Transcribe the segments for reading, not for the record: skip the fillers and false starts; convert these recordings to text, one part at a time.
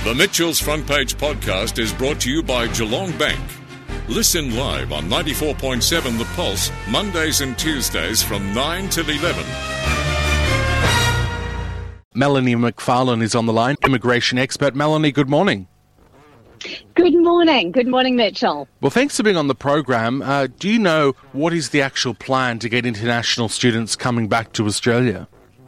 The Mitchell's Front Page podcast is brought to you by Geelong Bank. Listen live on 94.7 The Pulse, Mondays and Tuesdays from 9 till 11. Melanie McFarlane is on the line, immigration expert. Melanie, good morning. Good morning. Good morning, Mitchell. Well, thanks for being on the program. Do you know what is the actual plan to get international students coming back to Australia?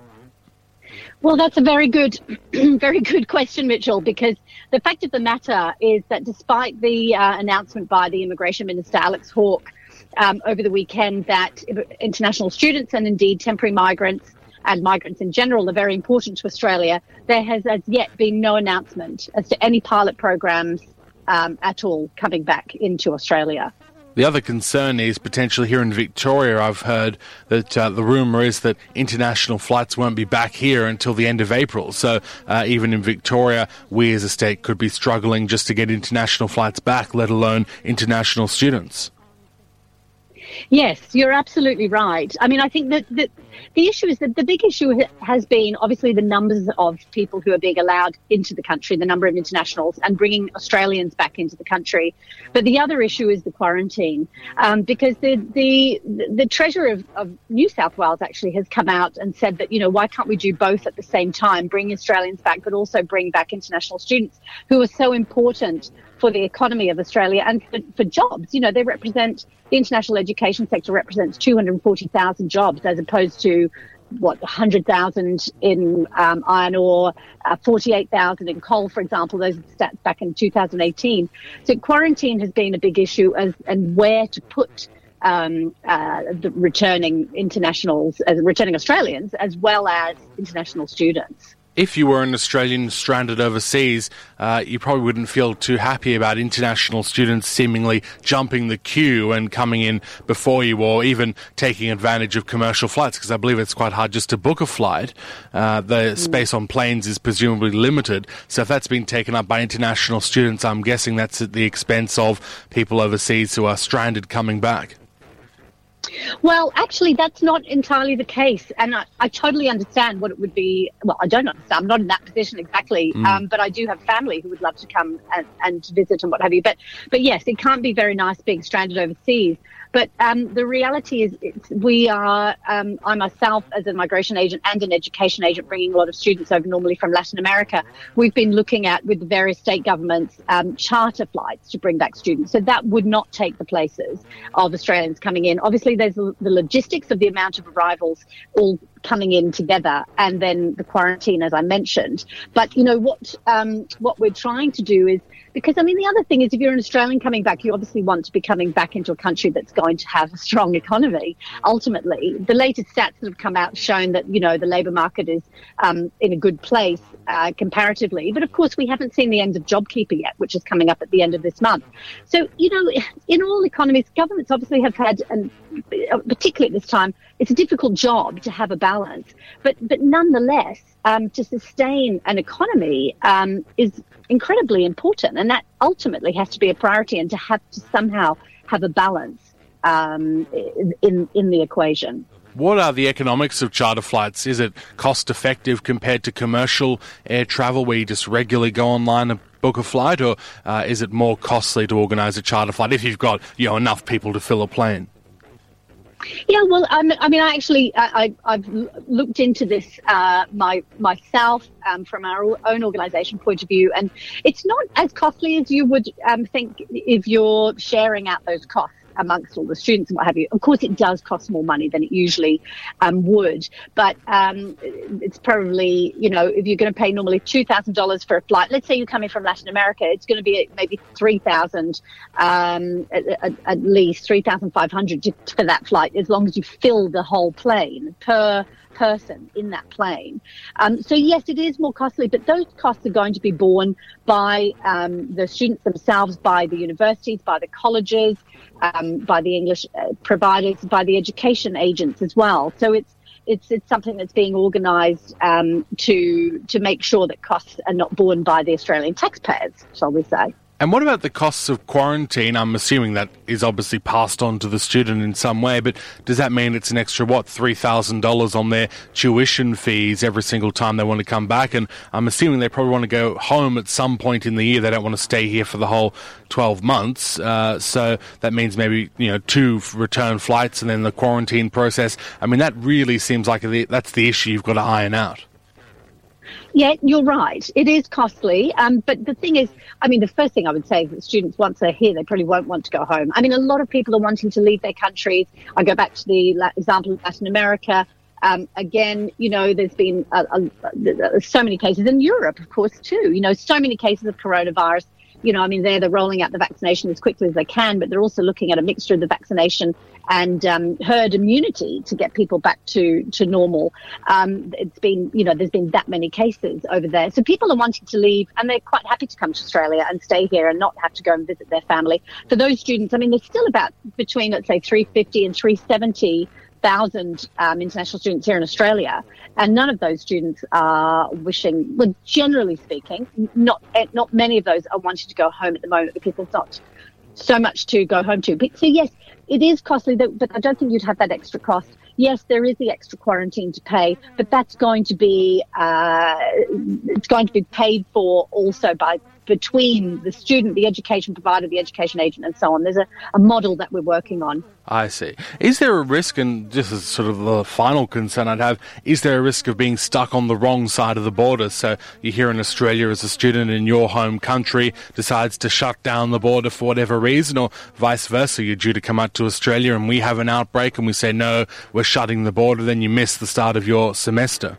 Well, that's a very good question, Mitchell, because the fact of the matter is that despite the announcement by the Immigration Minister, Alex Hawke, over the weekend that international students and indeed temporary migrants and migrants in general are very important to Australia, there has as yet been no announcement as to any pilot programs at all coming back into Australia. The other concern is potentially here in Victoria. I've heard that the rumour is that international flights won't be back here until the end of April. So even in Victoria, we as a state could be struggling just to get international flights back, let alone international students. Yes, you're absolutely right. I mean, I think that the issue is that the big issue has been obviously the numbers of people who are being allowed into the country, the number of internationals, and bringing Australians back into the country. But the other issue is the quarantine, because the Treasurer of New South Wales actually has come out and said that, you know, why can't we do both at the same time, bring Australians back, but also bring back international students who are so important for the economy of Australia and for jobs. You know, they represent, the international education sector represents 240,000 jobs as opposed to, 100,000 in iron ore, 48,000 in coal, for example. Those are the stats back in 2018. So quarantine has been a big issue and where to put the returning internationals, returning Australians, as well as international students. If you were an Australian stranded overseas, you probably wouldn't feel too happy about international students seemingly jumping the queue and coming in before you, or even taking advantage of commercial flights, because I believe it's quite hard just to book a flight. The space on planes is presumably limited. So if that's been taken up by international students, I'm guessing that's at the expense of people overseas who are stranded coming back. Well, actually, that's not entirely the case. And I totally understand what it would be. Well, I don't understand. I'm not in that position exactly. But I do have family who would love to come and visit and what have you. But yes, it can't be very nice being stranded overseas. But the reality is we are, I myself as a migration agent and an education agent bringing a lot of students over normally from Latin America, we've been looking at, with the various state governments, charter flights to bring back students. So that would not take the places of Australians coming in. Obviously, there's the logistics of the amount of arrivals all coming in together, and then the quarantine, as I mentioned. But, you know, what we're trying to do is, because, I mean, the other thing is if you're an Australian coming back, you obviously want to be coming back into a country that's going to have a strong economy. Ultimately, the latest stats that have come out shown that, you know, the labour market is in a good place comparatively. But, of course, we haven't seen the end of JobKeeper yet, which is coming up at the end of this month. So, you know, in all economies, governments obviously have had, and particularly at this time, it's a difficult job to have a balance. But nonetheless, to sustain an economy is incredibly important, and that ultimately has to be a priority, and to have to somehow have a balance in the equation. What are the economics of charter flights? Is it cost effective compared to commercial air travel where you just regularly go online and book a flight, or is it more costly to organise a charter flight if you've got, you know, enough people to fill a plane? Yeah, well, I mean, I've looked into this myself from our own organisation point of view, and it's not as costly as you would think if you're sharing out those costs amongst all the students and what have you. Of course, it does cost more money than it usually would, but it's probably, you know, if you're going to pay normally $2,000 for a flight, let's say you're coming from Latin America, it's going to be maybe $3,000, at least $3,500 for that flight, as long as you fill the whole plane per person in that plane. So yes, it is more costly, but those costs are going to be borne by the students themselves, by the universities, by the colleges, by the English providers, by the education agents as well. So it's something that's being organised to make sure that costs are not borne by the Australian taxpayers, shall we say. And what about the costs of quarantine? I'm assuming that is obviously passed on to the student in some way, but does that mean it's an extra, $3,000 on their tuition fees every single time they want to come back? And I'm assuming they probably want to go home at some point in the year. They don't want to stay here for the whole 12 months. So that means maybe, 2 return flights and then the quarantine process. I mean, that really seems like that's the issue you've got to iron out. Yeah, you're right. It is costly. But the thing is, the first thing I would say is that students, once they're here, they probably won't want to go home. A lot of people are wanting to leave their countries. I go back to the example of Latin America. Again, there's been so many cases in Europe, of course, too. So many cases of coronavirus. They're rolling out the vaccination as quickly as they can, but they're also looking at a mixture of the vaccination and herd immunity to get people back to normal. It's been, there's been that many cases over there. So people are wanting to leave, and they're quite happy to come to Australia and stay here and not have to go and visit their family. For those students, there's still about between, let's say, 350 and 370,000 international students here in Australia, and none of those students are wishing, well, generally speaking, not many of those are wanting to go home at the moment because there's not so much to go home to. But, so yes, it is costly, but I don't think you'd have that extra cost. Yes, there is the extra quarantine to pay, but that's going to be paid for also between the student, the education provider, the education agent, and so on. There's a model that we're working on. I see. Is there a risk, and this is sort of the final concern I'd have, is there a risk of being stuck on the wrong side of the border? So you're here in Australia as a student in your home country, decides to shut down the border for whatever reason, or vice versa, you're due to come out to Australia and we have an outbreak and we say, no, we're shutting the border, then you miss the start of your semester.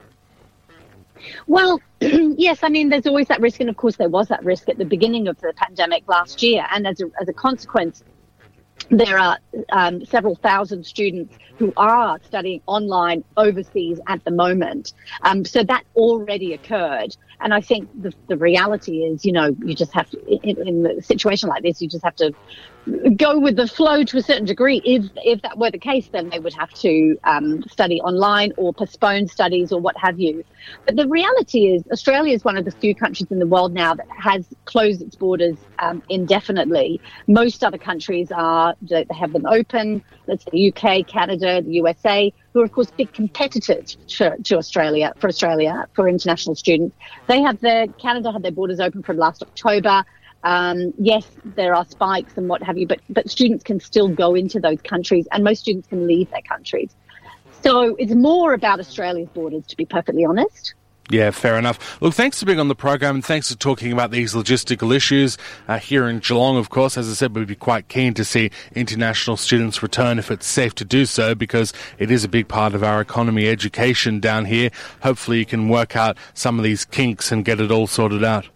Well, yes, there's always that risk, and of course there was that risk at the beginning of the pandemic last year, and as a consequence, there are several thousand students who are studying online overseas at the moment. So that already occurred. And I think the reality is, you just have to, in a situation like this, you just have to go with the flow to a certain degree. If that were the case, then they would have to study online or postpone studies or what have you. But the reality is Australia is one of the few countries in the world now that has closed its borders indefinitely. Most other countries they have them open. Let's say the UK, Canada, the USA, who are, of course, big competitors to Australia, for international students. Canada had their borders open from last October. Yes, there are spikes and what have you, but students can still go into those countries, and most students can leave their countries. So it's more about Australia's borders, to be perfectly honest. Yeah, fair enough. Look, thanks for being on the program, and thanks for talking about these logistical issues here in Geelong, of course. As I said, we'd be quite keen to see international students return if it's safe to do so, because it is a big part of our economy, education down here. Hopefully you can work out some of these kinks and get it all sorted out.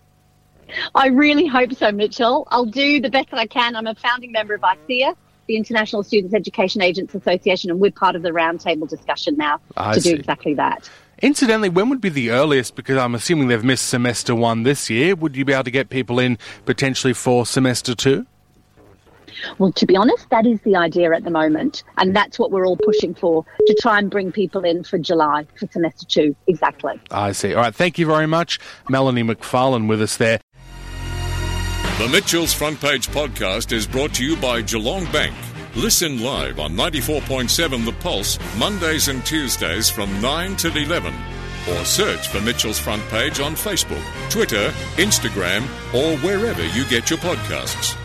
I really hope so, Mitchell. I'll do the best that I can. I'm a founding member of ICEA, the International Students Education Agents Association, and we're part of the roundtable discussion now to do exactly that. Incidentally, when would be the earliest, because I'm assuming they've missed semester 1 this year, would you be able to get people in potentially for semester 2? Well, to be honest, that is the idea at the moment, and that's what we're all pushing for, to try and bring people in for July, for semester 2, exactly. I see. All right, thank you very much. Melanie McFarlane with us there. The Mitchell's Front Page podcast is brought to you by Geelong Bank. Listen live on 94.7 The Pulse, Mondays and Tuesdays from 9 till 11. Or search for Mitchell's Front Page on Facebook, Twitter, Instagram, or wherever you get your podcasts.